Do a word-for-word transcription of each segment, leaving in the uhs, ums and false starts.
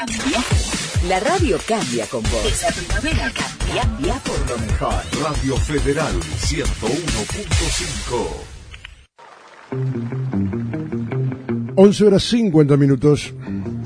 cambia. La radio cambia con vos. Esa primavera cambia, cambia por lo mejor. Radio Federal ciento uno punto cinco. once horas cincuenta minutos.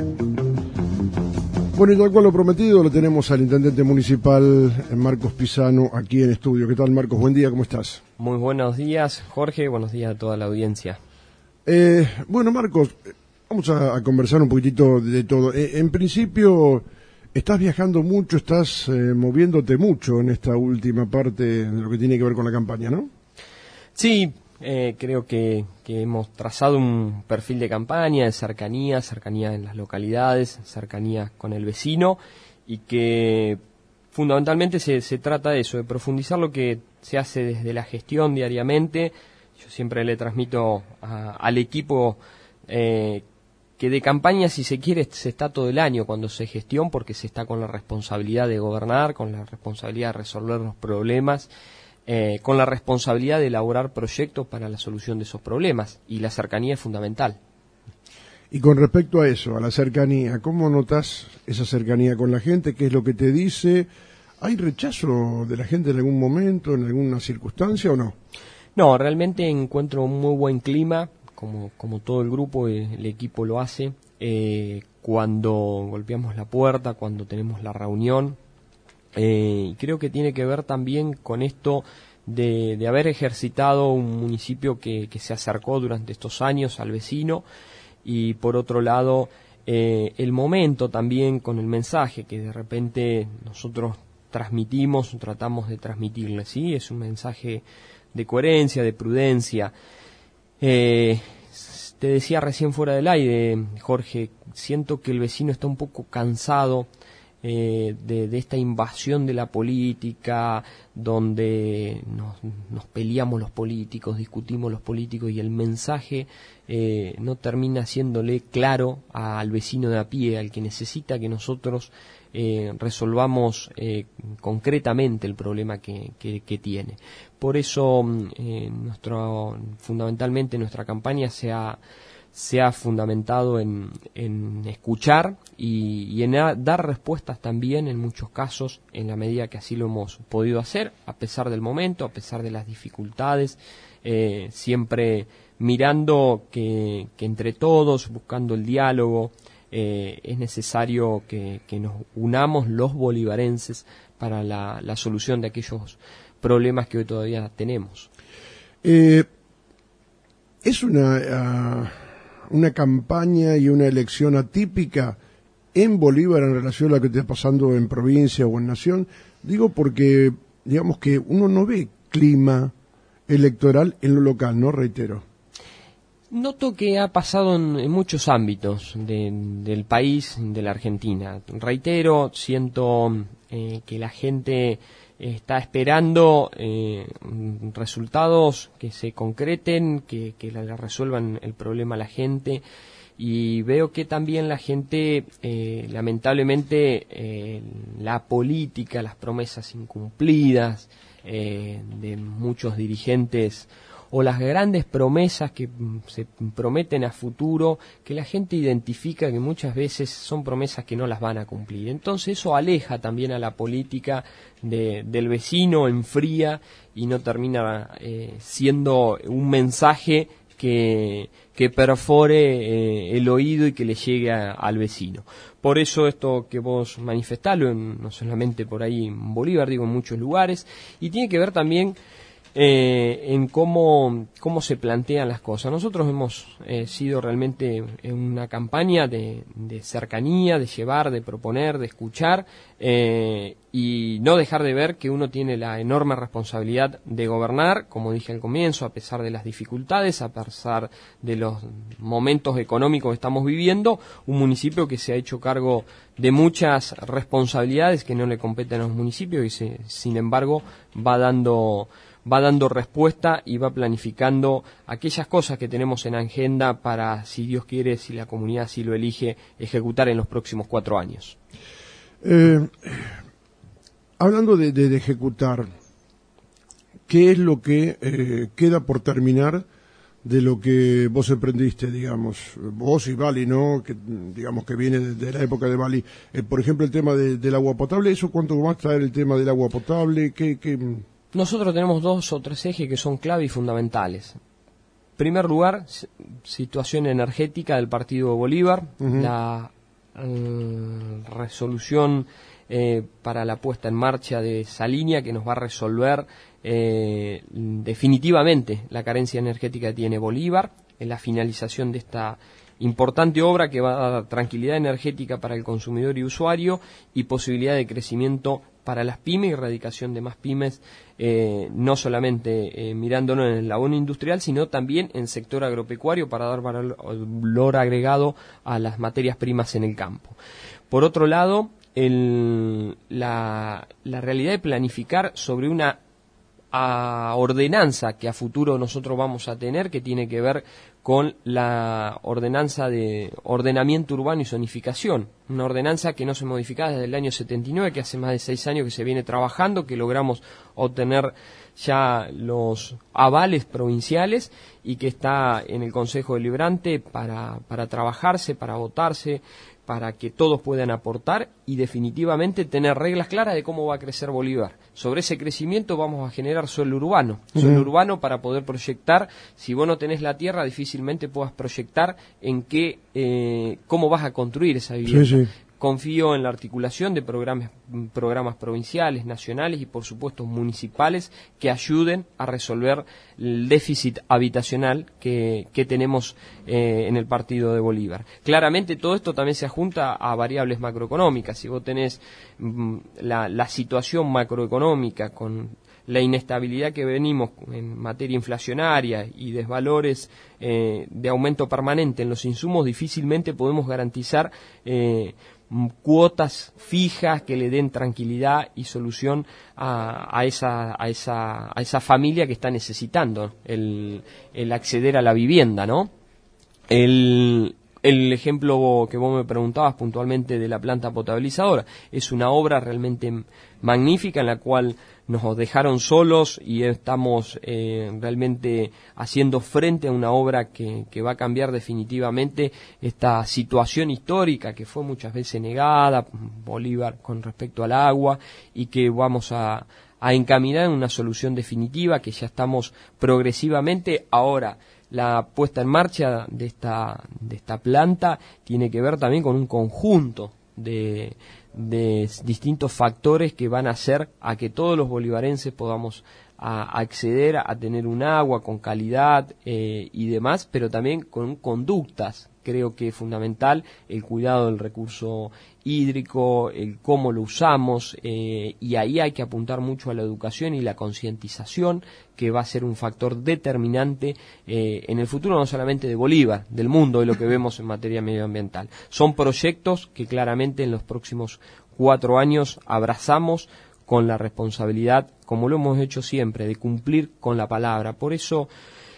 Bueno, y tal cual lo prometido, lo tenemos al intendente municipal Marcos Pisano aquí en estudio. ¿Qué tal, Marcos? Buen día, ¿cómo estás? Muy buenos días, Jorge. Buenos días a toda la audiencia. Eh, bueno, Marcos, vamos a, a conversar un poquitito de todo. Eh, en principio, estás viajando mucho, estás eh, moviéndote mucho en esta última parte de lo que tiene que ver con la campaña, ¿no? Sí, eh, creo que, que hemos trazado un perfil de campaña, de cercanía, cercanía en las localidades, cercanía con el vecino, y que fundamentalmente se, se trata de eso, de profundizar lo que se hace desde la gestión diariamente. Yo siempre le transmito a, al equipo eh, que de campaña, si se quiere, se está todo el año cuando se gestión, porque se está con la responsabilidad de gobernar, con la responsabilidad de resolver los problemas, eh, con la responsabilidad de elaborar proyectos para la solución de esos problemas, y la cercanía es fundamental. Y con respecto a eso, a la cercanía, ¿cómo notas esa cercanía con la gente? ¿Qué es lo que te dice? ¿Hay rechazo de la gente en algún momento, en alguna circunstancia o no? No, realmente encuentro un muy buen clima, como, como todo el grupo, el equipo lo hace. Eh, cuando golpeamos la puerta, cuando tenemos la reunión, eh, y creo que tiene que ver también con esto de, de haber ejercitado un municipio que, que se acercó durante estos años al vecino, y por otro lado, eh, el momento también con el mensaje que de repente nosotros transmitimos, tratamos de transmitirle, ¿sí? Es un mensaje de coherencia, de prudencia. Eh, te decía recién fuera del aire, Jorge, siento que el vecino está un poco cansado eh, de, de esta invasión de la política, donde nos, nos peleamos los políticos, discutimos los políticos, y el mensaje eh, no termina haciéndole claro al vecino de a pie, al que necesita que nosotros Eh, resolvamos eh, concretamente el problema que, que, que tiene. Por eso eh, nuestro, fundamentalmente nuestra campaña se ha, se ha fundamentado en, en escuchar y, y en a, dar respuestas también en muchos casos, en la medida que así lo hemos podido hacer, a pesar del momento, a pesar de las dificultades, eh, siempre mirando que, que entre todos, buscando el diálogo, Eh, es necesario que, que nos unamos los bolivarenses para la, la solución de aquellos problemas que hoy todavía tenemos. Eh, es una, uh, una campaña y una elección atípica en Bolívar en relación a lo que está pasando en provincia o en nación. Digo porque, digamos que uno no ve clima electoral en lo local, ¿no? Reitero. Noto que ha pasado en, en muchos ámbitos de, del país, de la Argentina. Reitero, siento eh, que la gente está esperando eh, resultados que se concreten, que, que le resuelvan el problema a la gente, y veo que también la gente, eh, lamentablemente, eh, la política, las promesas incumplidas eh, de muchos dirigentes, o las grandes promesas que se prometen a futuro, que la gente identifica que muchas veces son promesas que no las van a cumplir. Entonces eso aleja también a la política de, del vecino, enfría, y no termina eh, siendo un mensaje que, que perfore eh, el oído y que le llegue a, al vecino. Por eso esto que vos manifestalo, en, no solamente por ahí en Bolívar, digo en muchos lugares, y tiene que ver también Eh, en cómo, cómo se plantean las cosas. Nosotros hemos eh, sido realmente en una campaña de, de cercanía, de llevar, de proponer, de escuchar, eh, y no dejar de ver que uno tiene la enorme responsabilidad de gobernar, como dije al comienzo, a pesar de las dificultades, a pesar de los momentos económicos que estamos viviendo, un municipio que se ha hecho cargo de muchas responsabilidades que no le competen a los municipios, y se, sin embargo va dando va dando respuesta y va planificando aquellas cosas que tenemos en agenda para, si Dios quiere, si la comunidad así lo elige, ejecutar en los próximos cuatro años. Eh, hablando de, de, de ejecutar, ¿qué es lo que eh, queda por terminar de lo que vos emprendiste, digamos, vos y Bali, ¿no? Que digamos que viene de, de la época de Bali. Eh, por ejemplo, el tema de, del agua potable, ¿eso cuánto va a traer el tema del agua potable? ¿Qué, qué... Nosotros tenemos dos o tres ejes que son clave y fundamentales. En primer lugar, situación energética del Partido Bolívar, uh-huh. la eh, resolución eh, para la puesta en marcha de esa línea que nos va a resolver eh, definitivamente la carencia energética que tiene Bolívar, en la finalización de esta importante obra que va a dar tranquilidad energética para el consumidor y usuario y posibilidad de crecimiento para las pymes y erradicación de más pymes, eh, no solamente eh, mirándonos en el eslabón industrial, sino también en el sector agropecuario para dar valor agregado a las materias primas en el campo. Por otro lado, el, la, la realidad de planificar sobre una a ordenanza que a futuro nosotros vamos a tener, que tiene que ver con la ordenanza de ordenamiento urbano y zonificación, una ordenanza que no se modificaba desde el año setenta y nueve, que hace más de seis años que se viene trabajando, que logramos obtener ya los avales provinciales y que está en el Consejo Deliberante para, para trabajarse, para votarse, para que todos puedan aportar y definitivamente tener reglas claras de cómo va a crecer Bolívar. Sobre ese crecimiento vamos a generar suelo urbano, uh-huh. suelo urbano para poder proyectar. Si vos no tenés la tierra, difícilmente puedas proyectar en qué, eh, cómo vas a construir esa vivienda. Sí, sí. Confío en la articulación de programas, programas provinciales, nacionales y por supuesto municipales que ayuden a resolver el déficit habitacional que, que tenemos eh, en el Partido de Bolívar. Claramente todo esto también se adjunta a variables macroeconómicas. Si vos tenés mm, la, la situación macroeconómica con la inestabilidad que venimos en materia inflacionaria y desvalores eh, de aumento permanente en los insumos, difícilmente podemos garantizar eh, cuotas fijas que le den tranquilidad y solución a, a esa a esa a esa familia que está necesitando el, el acceder a la vivienda, ¿no? El El ejemplo que vos me preguntabas puntualmente de la planta potabilizadora es una obra realmente magnífica en la cual nos dejaron solos y estamos eh, realmente haciendo frente a una obra que, que va a cambiar definitivamente esta situación histórica que fue muchas veces negada, Bolívar con respecto al agua, y que vamos a, a encaminar en una solución definitiva que ya estamos progresivamente ahora. La puesta en marcha de esta de esta planta tiene que ver también con un conjunto de, de distintos factores que van a hacer a que todos los bolivarenses podamos a acceder a tener un agua con calidad eh, y demás, pero también con conductas. Creo que es fundamental el cuidado del recurso hídrico, el cómo lo usamos, eh, y ahí hay que apuntar mucho a la educación y la concientización, que va a ser un factor determinante eh, en el futuro no solamente de Bolívar, del mundo, de lo que vemos en materia medioambiental. Son proyectos que claramente en los próximos cuatro años abrazamos con la responsabilidad, como lo hemos hecho siempre, de cumplir con la palabra. Por eso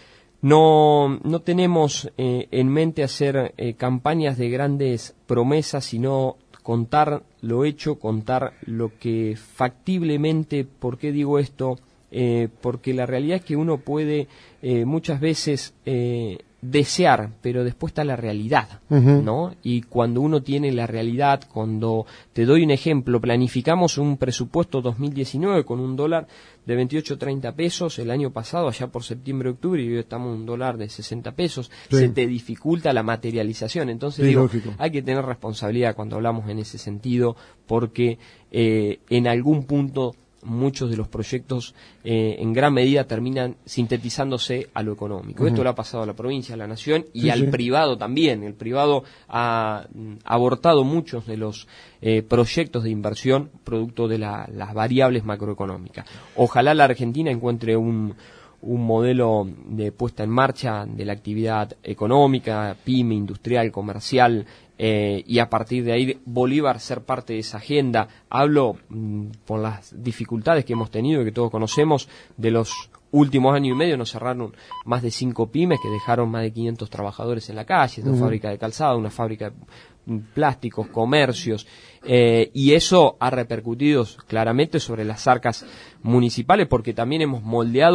no, no tenemos eh, en mente hacer eh, campañas de grandes promesas, sino contar lo hecho, contar lo que factiblemente. ¿Por qué digo esto? Eh, porque la realidad es que uno puede eh, muchas veces eh, desear, pero después está la realidad, uh-huh. ¿no? Y cuando uno tiene la realidad, cuando, te doy un ejemplo, planificamos un presupuesto dos mil diecinueve con un dólar de veintiocho a treinta pesos el año pasado, allá por septiembre-octubre, y hoy estamos en un dólar de sesenta pesos, sí. Se te dificulta la materialización. Entonces, sí, digo, lógico. Hay que tener responsabilidad cuando hablamos en ese sentido, porque eh, en algún punto muchos de los proyectos eh, en gran medida terminan sintetizándose a lo económico. Uh-huh. Esto le ha pasado a la provincia, a la nación y sí, al sí. privado también. El privado ha abortado muchos de los eh, proyectos de inversión producto de la, las variables macroeconómicas. Ojalá la Argentina encuentre un un modelo de puesta en marcha de la actividad económica, pyme, industrial, comercial, eh, y a partir de ahí Bolívar ser parte de esa agenda. Hablo mmm, por las dificultades que hemos tenido y que todos conocemos. De los últimos años y medio nos cerraron más de cinco pymes que dejaron más de quinientos trabajadores en la calle, una uh-huh. fábrica de calzado, una fábrica de plásticos, comercios, eh, y eso ha repercutido claramente sobre las arcas municipales, porque también hemos moldeado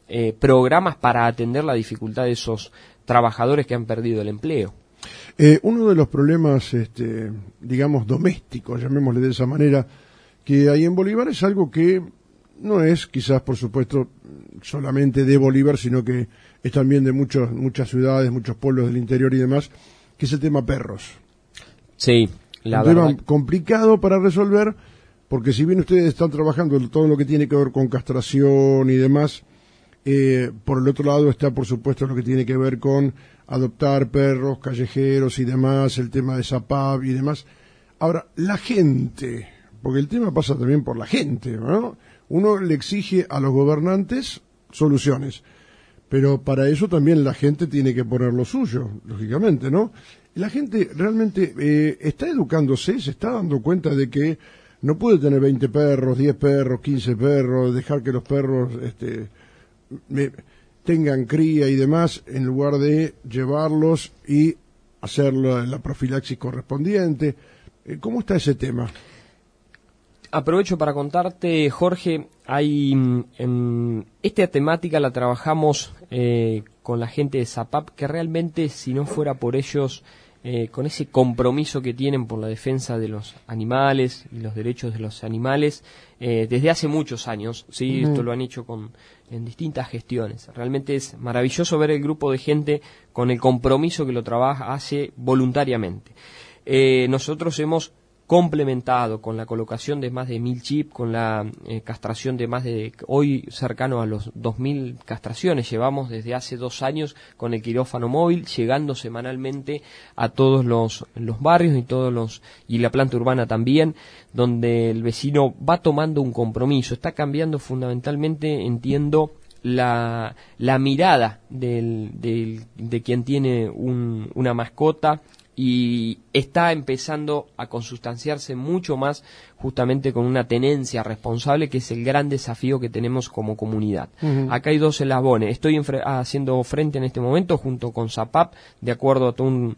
eh, programas para atender la dificultad de esos trabajadores que han perdido el empleo. Eh, uno de los problemas, este, digamos, domésticos, llamémosle de esa manera, que hay en Bolívar es algo que no es quizás, por supuesto, solamente de Bolívar, sino que es también de muchos, muchas ciudades, muchos pueblos del interior y demás, que es el tema perros. Sí, la un verdad. tema complicado para resolver, porque si bien ustedes están trabajando en todo lo que tiene que ver con castración y demás, eh, por el otro lado está, por supuesto, lo que tiene que ver con adoptar perros callejeros y demás, el tema de SAPAP y demás. Ahora, la gente, porque el tema pasa también por la gente, ¿no? Uno le exige a los gobernantes soluciones, pero para eso también la gente tiene que poner lo suyo, lógicamente, ¿no? La gente realmente eh, está educándose, se está dando cuenta de que no puede tener veinte perros, diez perros, quince perros, dejar que los perros este, me, tengan cría y demás, en lugar de llevarlos y hacer la, la profilaxis correspondiente. Eh, ¿Cómo está ese tema? Aprovecho para contarte, Jorge, hay en esta temática la trabajamos eh, con la gente de SAPAP, que realmente si no fuera por ellos, eh, con ese compromiso que tienen por la defensa de los animales y los derechos de los animales, eh, desde hace muchos años, sí, uh-huh. Esto lo han hecho con en distintas gestiones. Realmente es maravilloso ver el grupo de gente con el compromiso que lo trabaja, hace voluntariamente. Eh, nosotros hemos complementado con la colocación de más de mil chips, con la eh, castración de más de, hoy cercano a los dos mil castraciones, llevamos desde hace dos años con el quirófano móvil, llegando semanalmente a todos los, los barrios y todos los, y la planta urbana también, donde el vecino va tomando un compromiso, está cambiando fundamentalmente, entiendo, la, la mirada del, del, de quien tiene un, una mascota, y está empezando a consustanciarse mucho más justamente con una tenencia responsable, que es el gran desafío que tenemos como comunidad. Uh-huh. Acá hay dos eslabones. Estoy enfre- haciendo frente en este momento junto con SAPAP, de acuerdo a todo un,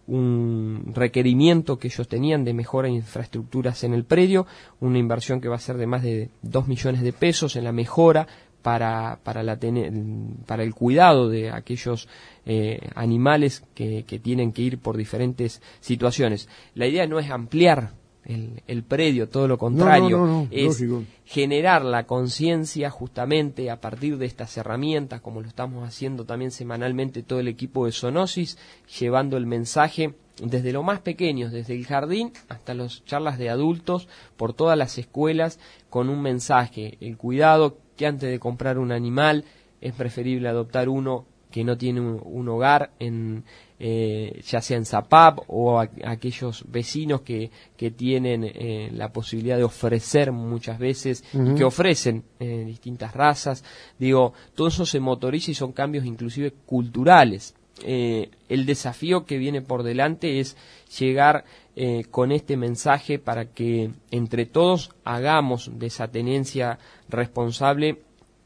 un requerimiento que ellos tenían de mejora de infraestructuras en el predio, una inversión que va a ser de más de dos millones de pesos en la mejora para para la ten- para el cuidado de aquellos eh, animales que, que tienen que ir por diferentes situaciones. La idea no es ampliar el, el predio, todo lo contrario, no, no, no, no, es lógico. Generar la conciencia justamente a partir de estas herramientas, como lo estamos haciendo también semanalmente todo el equipo de Zoonosis, llevando el mensaje desde lo más pequeños, desde el jardín hasta las charlas de adultos, por todas las escuelas, con un mensaje: el cuidado, que antes de comprar un animal es preferible adoptar uno que no tiene un, un hogar, en eh, ya sea en SAPAP o a, a aquellos vecinos que, que tienen eh, la posibilidad de ofrecer muchas veces, uh-huh. y que ofrecen eh, distintas razas. Digo, todo eso se motoriza y son cambios inclusive culturales. Eh, el desafío que viene por delante es llegar eh, con este mensaje para que entre todos hagamos de esa tenencia responsable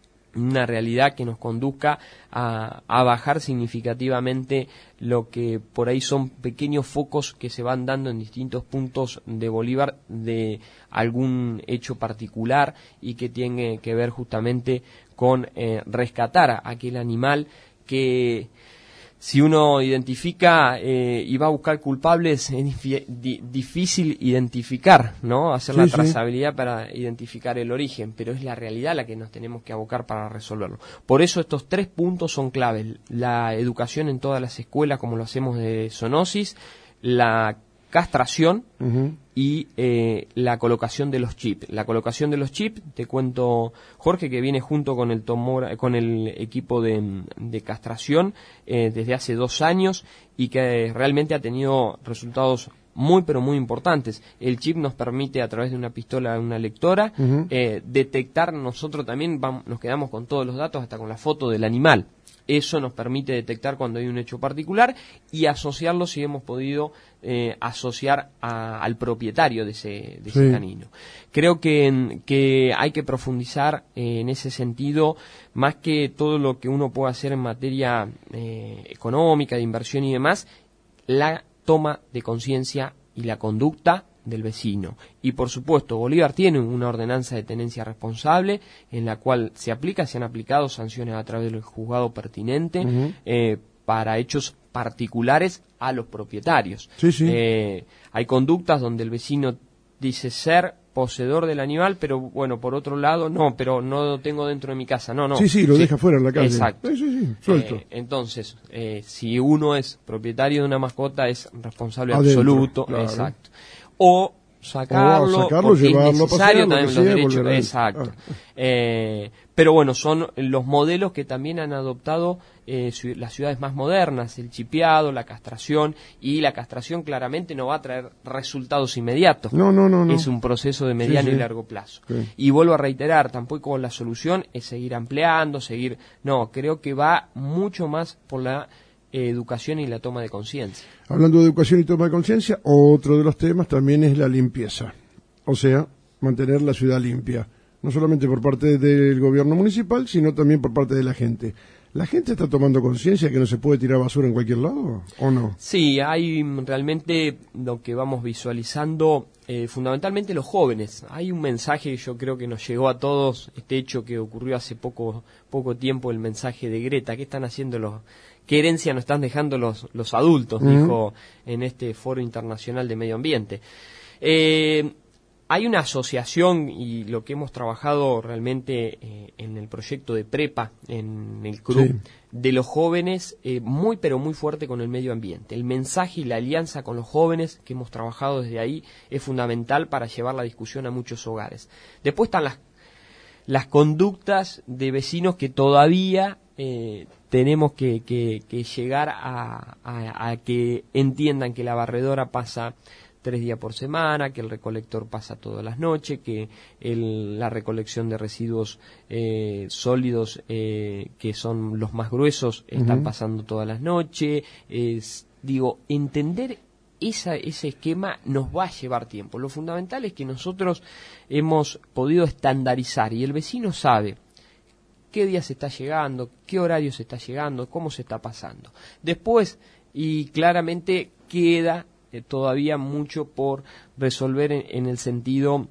una realidad que nos conduzca a, a bajar significativamente lo que por ahí son pequeños focos que se van dando en distintos puntos de Bolívar de algún hecho particular y que tiene que ver justamente con eh, rescatar a aquel animal que, si uno identifica eh, y va a buscar culpables, es difi- di- difícil identificar, ¿no? Hacer sí, la trazabilidad sí. Para identificar el origen, pero es la realidad la que nos tenemos que abocar para resolverlo. Por eso estos tres puntos son claves: la educación en todas las escuelas, como lo hacemos de Zoonosis, la castración uh-huh. y eh, la colocación de los chips. La colocación de los chips, te cuento, Jorge, que viene junto con el tomora, con el equipo de, de castración eh, desde hace dos años y que realmente ha tenido resultados muy pero muy importantes. El chip nos permite, a través de una pistola, una lectora, uh-huh. eh, detectar. Nosotros también vamos, nos quedamos con todos los datos, hasta con la foto del animal. Eso nos permite detectar cuando hay un hecho particular y asociarlo, si hemos podido eh, asociar a, al propietario de ese, de sí. ese canino. Creo que, que hay que profundizar eh, en ese sentido, más que todo lo que uno puede hacer en materia eh, económica, de inversión y demás, la toma de conciencia y la conducta del vecino. Y por supuesto, Bolívar tiene una ordenanza de tenencia responsable en la cual se aplica, se han aplicado sanciones a través del juzgado pertinente uh-huh. eh, para hechos particulares a los propietarios. Sí, sí. Eh, hay conductas donde el vecino dice ser poseedor del animal, pero bueno, por otro lado, no, pero no lo tengo dentro de mi casa, no, no. Sí, sí, lo sí. deja fuera en la calle. Exacto. Sí, sí, sí, suelto. Eh, entonces, eh, si uno es propietario de una mascota, es responsable Adentro, absoluto, claro. Exacto. O sacarlo, o sacarlo, llevarlo, es necesario pasear, también los derechos, volver a... exacto. Ah. Eh, pero bueno, son los modelos que también han adoptado eh, las ciudades más modernas, el chipeado, la castración, y la castración claramente no va a traer resultados inmediatos. No, no, no, no. Es un proceso de mediano sí, sí. y largo plazo. Sí. Y vuelvo a reiterar, tampoco la solución es seguir ampliando, seguir, no, creo que va mucho más por la educación y la toma de conciencia. Hablando de educación y toma de conciencia, otro de los temas también es la limpieza, o sea, mantener la ciudad limpia, no solamente por parte del gobierno municipal, sino también por parte de la gente. ¿La gente está tomando conciencia que no se puede tirar basura en cualquier lado o no? Sí, hay realmente lo que vamos visualizando, eh, fundamentalmente los jóvenes. Hay un mensaje que yo creo que nos llegó a todos, este hecho que ocurrió hace poco, poco tiempo, el mensaje de Greta. ¿Qué están haciendo los... ¿Qué herencia nos están dejando los, los adultos? Uh-huh. Dijo en este Foro Internacional de Medio Ambiente. Eh, hay una asociación, y lo que hemos trabajado realmente eh, en el proyecto de Prepa, en el C R U, sí. de los jóvenes, eh, muy pero muy fuerte con el medio ambiente. El mensaje y la alianza con los jóvenes que hemos trabajado desde ahí es fundamental para llevar la discusión a muchos hogares. Después están las, las conductas de vecinos que todavía... Eh, tenemos que, que, que llegar a, a, a que entiendan que la barredora pasa tres días por semana, que el recolector pasa todas las noches, que el, la recolección de residuos eh, sólidos, eh, que son los más gruesos, están uh-huh. pasando todas las noches. Es, digo, entender esa, ese esquema nos va a llevar tiempo. Lo fundamental es que nosotros hemos podido estandarizar y el vecino sabe qué día se está llegando, qué horario se está llegando, cómo se está pasando. Después, y claramente queda eh, todavía mucho por resolver en, en el sentido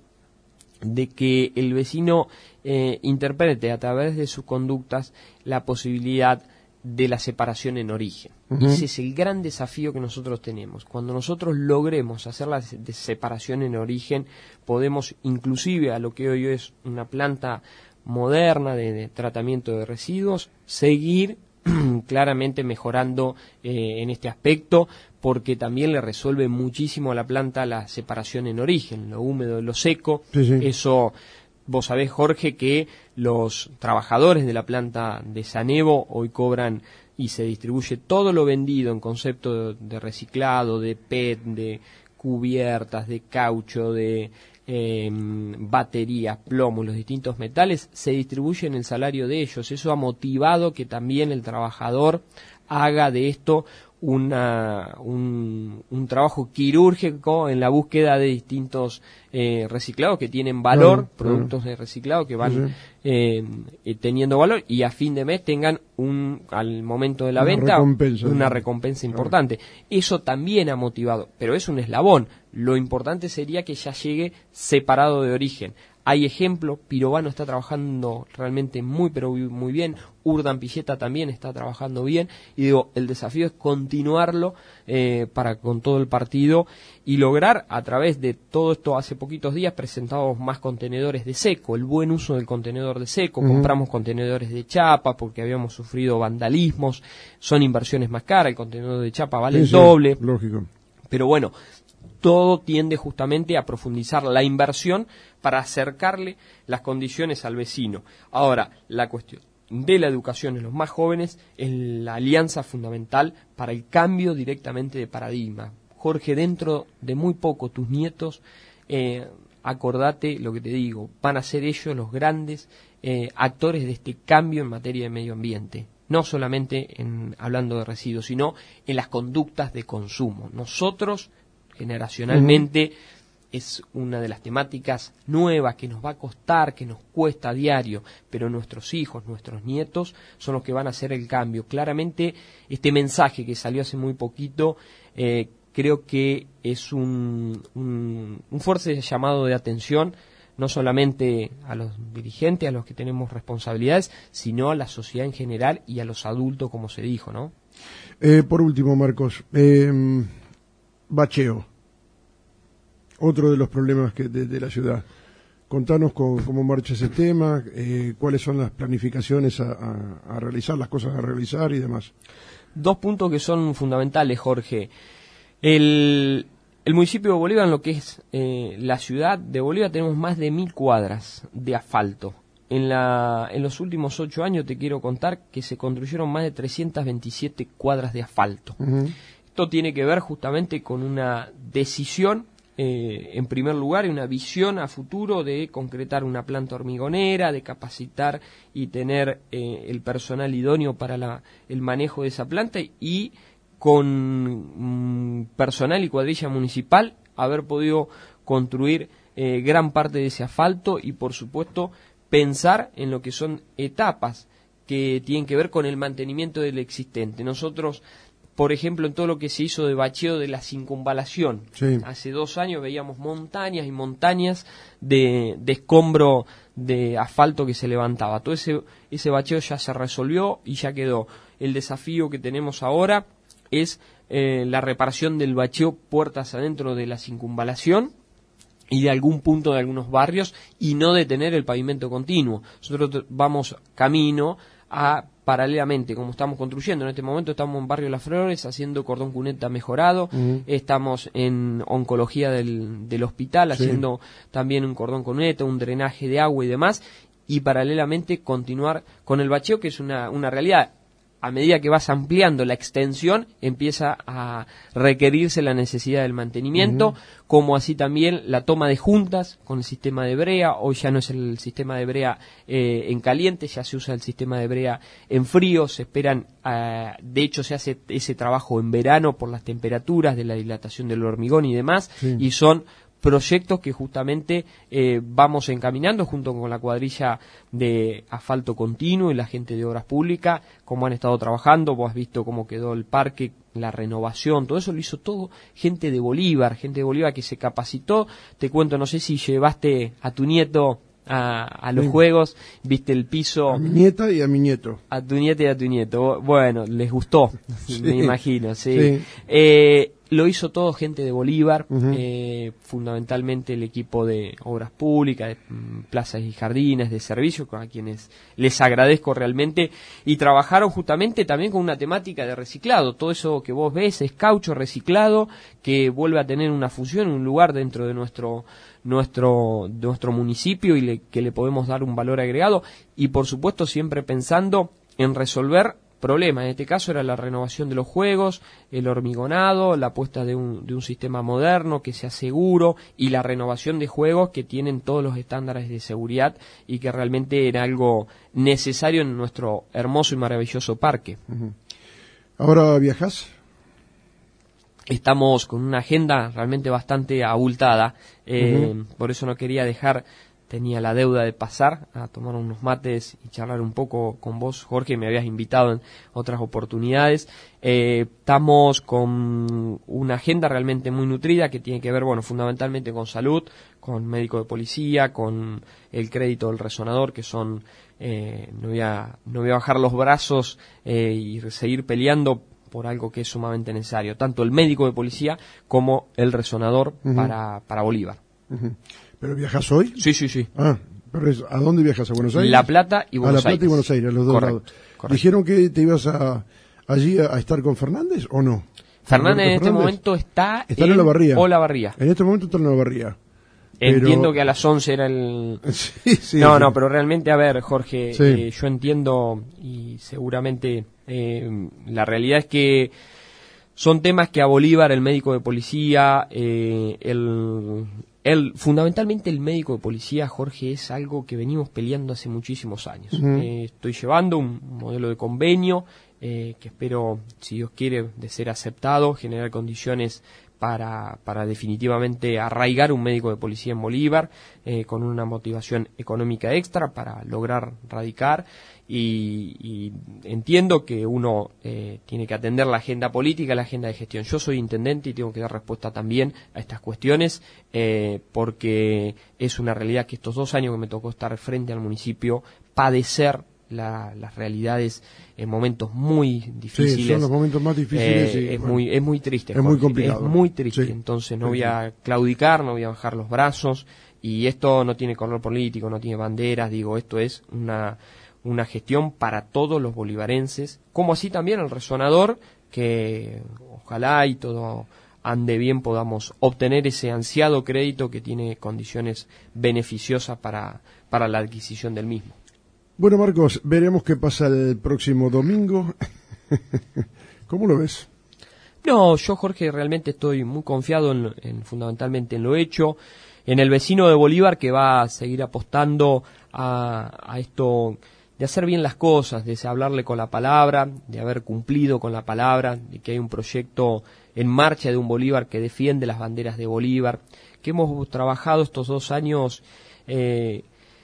de que el vecino eh, interprete a través de sus conductas la posibilidad de la separación en origen. Uh-huh. Ese es el gran desafío que nosotros tenemos. Cuando nosotros logremos hacer la de separación en origen, podemos inclusive a lo que hoy es una planta moderna de, de tratamiento de residuos, seguir claramente mejorando eh, en este aspecto, porque también le resuelve muchísimo a la planta la separación en origen, lo húmedo de lo seco. Sí, sí. Eso, vos sabés, Jorge, que los trabajadores de la planta de Sanevo hoy cobran y se distribuye todo lo vendido en concepto de, de reciclado, de P E T, de cubiertas, de caucho, de Eh, baterías, plomo, los distintos metales, se distribuyen el salario de ellos. Eso ha motivado que también el trabajador haga de esto una, un, un trabajo quirúrgico en la búsqueda de distintos eh, reciclados que tienen valor, claro, productos claro. de reciclado que van sí, sí. Eh, eh, teniendo valor y a fin de mes tengan un al momento de la una venta recompensa, una recompensa claro. importante. Eso también ha motivado, pero es un eslabón. Lo importante sería que ya llegue separado de origen. Hay ejemplos, Pirovano está trabajando realmente muy pero muy bien, Urdan Pilleta también está trabajando bien, y digo, el desafío es continuarlo eh, para con todo el partido y lograr a través de todo esto. Hace poquitos días presentamos más contenedores de seco, el buen uso del contenedor de seco, uh-huh. compramos contenedores de chapa porque habíamos sufrido vandalismos, son inversiones más caras, el contenedor de chapa vale sí, el doble, sí, lógico. Pero bueno, todo tiende justamente a profundizar la inversión para acercarle las condiciones al vecino. Ahora, la cuestión de la educación en los más jóvenes es la alianza fundamental para el cambio directamente de paradigma. Jorge, dentro de muy poco tus nietos, eh, acordate lo que te digo, van a ser ellos los grandes eh, actores de este cambio en materia de medio ambiente. No solamente en, hablando de residuos, sino en las conductas de consumo. Nosotros generacionalmente uh-huh. es una de las temáticas nuevas que nos va a costar, que nos cuesta a diario, pero nuestros hijos, nuestros nietos son los que van a hacer el cambio. Claramente este mensaje que salió hace muy poquito, eh, creo que es un, un, un fuerte llamado de atención, no solamente a los dirigentes, a los que tenemos responsabilidades, sino a la sociedad en general y a los adultos, como se dijo, ¿no? Eh, por último, Marcos, eh, bacheo, otro de los problemas que de, de la ciudad. Contanos con, cómo marcha ese tema, eh, cuáles son las planificaciones a, a, a realizar, las cosas a realizar y demás. Dos puntos que son fundamentales, Jorge. El, el municipio de Bolívar, en lo que es eh, la ciudad de Bolívar, tenemos más de mil cuadras de asfalto. En, la, en los últimos ocho años te quiero contar que se construyeron más de trescientas veintisiete cuadras de asfalto. Uh-huh. Esto tiene que ver justamente con una decisión, eh, en primer lugar, y una visión a futuro de concretar una planta hormigonera, de capacitar y tener eh, el personal idóneo para la, el manejo de esa planta y con mm, personal y cuadrilla municipal haber podido construir eh, gran parte de ese asfalto y, por supuesto, pensar en lo que son etapas que tienen que ver con el mantenimiento del existente. Nosotros, por ejemplo, en todo lo que se hizo de bacheo de la circunvalación, sí. Hace dos años veíamos montañas y montañas de, de escombro de asfalto que se levantaba. Todo ese, ese bacheo ya se resolvió y ya quedó. El desafío que tenemos ahora es eh, la reparación del bacheo puertas adentro de la circunvalación y de algún punto de algunos barrios, y no detener el pavimento continuo. Nosotros vamos camino a, paralelamente, como estamos construyendo, en este momento estamos en Barrio Las Flores haciendo cordón cuneta mejorado, uh-huh. Estamos en oncología del, del hospital haciendo sí. También un cordón cuneta, un drenaje de agua y demás, y paralelamente continuar con el bacheo, que es una, una realidad. A medida que vas ampliando la extensión, empieza a requerirse la necesidad del mantenimiento, uh-huh. Como así también la toma de juntas con el sistema de brea. Hoy ya no es el sistema de brea eh, en caliente, ya se usa el sistema de brea en frío. Se esperan, uh, de hecho se hace ese trabajo en verano por las temperaturas de la dilatación del hormigón y demás, sí. Y son proyectos que justamente eh, vamos encaminando junto con la cuadrilla de asfalto continuo y la gente de obras públicas, como han estado trabajando. Vos has visto cómo quedó el parque, la renovación, todo eso lo hizo todo gente de Bolívar, gente de Bolívar que se capacitó. Te cuento, no sé si llevaste a tu nieto a, a los sí. Juegos, viste el piso. A mi nieta y a mi nieto. A tu nieta y a tu nieto. Bueno, les gustó, sí. Me imagino, sí. sí. Eh, Lo hizo todo gente de Bolívar, uh-huh. eh, fundamentalmente el equipo de obras públicas, de mm, plazas y jardines, de servicios, a quienes les agradezco realmente, y trabajaron justamente también con una temática de reciclado. Todo eso que vos ves es caucho reciclado, que vuelve a tener una función, un lugar dentro de nuestro nuestro nuestro municipio y le, que le podemos dar un valor agregado, y por supuesto siempre pensando en resolver problemas. En este caso era la renovación de los juegos, el hormigonado, la puesta de un, de un sistema moderno que sea seguro y la renovación de juegos que tienen todos los estándares de seguridad y que realmente era algo necesario en nuestro hermoso y maravilloso parque. Uh-huh. ¿Ahora viajás? Estamos con una agenda realmente bastante abultada, eh, uh-huh. Por eso no quería dejar... Tenía la deuda de pasar a tomar unos mates y charlar un poco con vos, Jorge, me habías invitado en otras oportunidades. Eh, estamos con una agenda realmente muy nutrida que tiene que ver, bueno, fundamentalmente con salud, con médico de policía, con el crédito del resonador, que son, eh, no voy a, no voy a bajar los brazos eh, y seguir peleando por algo que es sumamente necesario, tanto el médico de policía como el resonador uh-huh. para, para Bolívar. Uh-huh. ¿Pero viajas hoy? Sí, sí, sí. Ah, pero es, ¿a dónde viajas? ¿A Buenos Aires? La Plata y Buenos Aires. A La Plata y Buenos Aires, los dos correcto, lados. Correcto. ¿Dijeron que te ibas a allí a, a estar con Fernández o no? Fernández en este Fernández? momento está, está en, en Olavarría. Olavarría. En este momento está en Olavarría. Entiendo pero... que a las once era el... sí, sí, no, sí. no, pero realmente, a ver, Jorge, sí. eh, yo entiendo y seguramente eh, la realidad es que son temas que a Bolívar, el médico de policía, eh, el... El, fundamentalmente el médico de policía, Jorge, es algo que venimos peleando hace muchísimos años. Uh-huh. Eh, estoy llevando un modelo de convenio eh, que espero, si Dios quiere, de ser aceptado, generar condiciones para, para definitivamente arraigar un médico de policía en Bolívar, eh, con una motivación económica extra para lograr radicar. Y, y entiendo que uno eh, tiene que atender la agenda política, la agenda de gestión. Yo soy intendente y tengo que dar respuesta también a estas cuestiones, eh, porque es una realidad que estos dos años que me tocó estar frente al municipio, padecer la, las realidades en momentos muy difíciles. Sí, son los momentos más difíciles. Eh, y, es, bueno, muy, es muy triste. Es Jorge, muy complicado. Es muy triste. Sí. Entonces no voy a claudicar, no voy a bajar los brazos. Y esto no tiene color político, no tiene banderas. Digo, esto es una... una gestión para todos los bolivarenses, como así también el resonador, que ojalá y todo ande bien podamos obtener ese ansiado crédito que tiene condiciones beneficiosas para, para la adquisición del mismo. Bueno, Marcos, veremos qué pasa el próximo domingo. ¿Cómo lo ves? No, yo, Jorge, realmente estoy muy confiado en, en fundamentalmente en lo hecho, en el vecino de Bolívar que va a seguir apostando a, a esto de hacer bien las cosas, de hablarle con la palabra, de haber cumplido con la palabra, de que hay un proyecto en marcha de un Bolívar que defiende las banderas de Bolívar, que hemos trabajado estos dos años eh,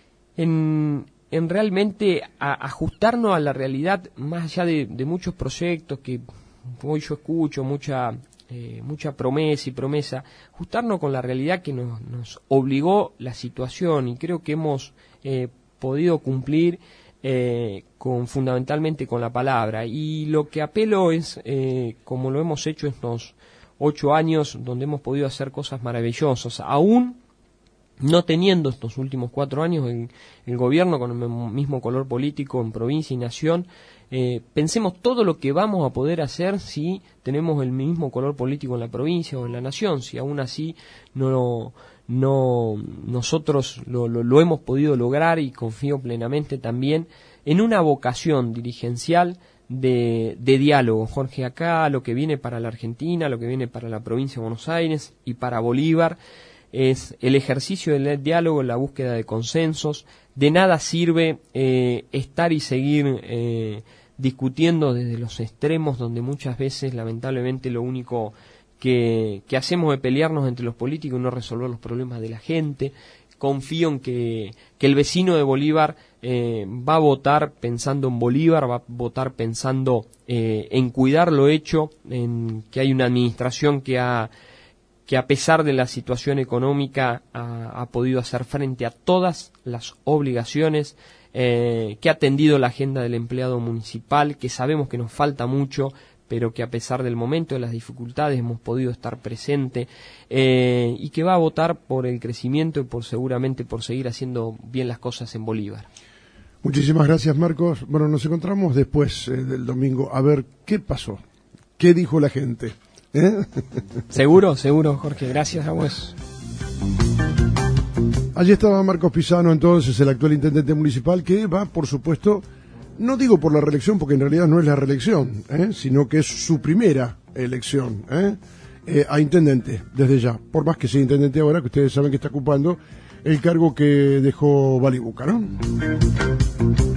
en, en realmente a, ajustarnos a la realidad, más allá de, de muchos proyectos que hoy yo escucho, mucha eh, mucha promesa y promesa, ajustarnos con la realidad que nos, nos obligó la situación, y creo que hemos eh, podido cumplir Eh, con fundamentalmente con la palabra, y lo que apelo es, eh, como lo hemos hecho estos ocho años, donde hemos podido hacer cosas maravillosas, aún no teniendo estos últimos cuatro años el, el gobierno con el mismo color político en provincia y nación, eh, pensemos todo lo que vamos a poder hacer si tenemos el mismo color político en la provincia o en la nación, si aún así no no nosotros lo, lo, lo hemos podido lograr, y confío plenamente también en una vocación dirigencial de, de diálogo. Jorge, acá lo que viene para la Argentina, lo que viene para la provincia de Buenos Aires y para Bolívar es el ejercicio del diálogo, la búsqueda de consensos. De nada sirve eh, estar y seguir eh, discutiendo desde los extremos, donde muchas veces lamentablemente lo único Que, que hacemos de pelearnos entre los políticos y no resolver los problemas de la gente. Confío en que, que el vecino de Bolívar eh, va a votar pensando en Bolívar, va a votar pensando eh, en cuidar lo hecho, en que hay una administración que ha, que a pesar de la situación económica ha, ha podido hacer frente a todas las obligaciones, eh, que ha atendido la agenda del empleado municipal, que sabemos que nos falta mucho, pero que a pesar del momento de las dificultades hemos podido estar presente, eh, y que va a votar por el crecimiento y por seguramente por seguir haciendo bien las cosas en Bolívar. Muchísimas gracias, Marcos. Bueno, nos encontramos después eh, del domingo a ver qué pasó, qué dijo la gente. ¿Eh? Seguro, seguro, Jorge, gracias a vos. Allí estaba Marcos Pisano, entonces, el actual intendente municipal, que va, por supuesto, no digo por la reelección, porque en realidad no es la reelección, ¿eh? sino que es su primera elección ¿eh? Eh, a intendente, desde ya. Por más que sea intendente ahora, que ustedes saben que está ocupando el cargo que dejó Balibuca, ¿no?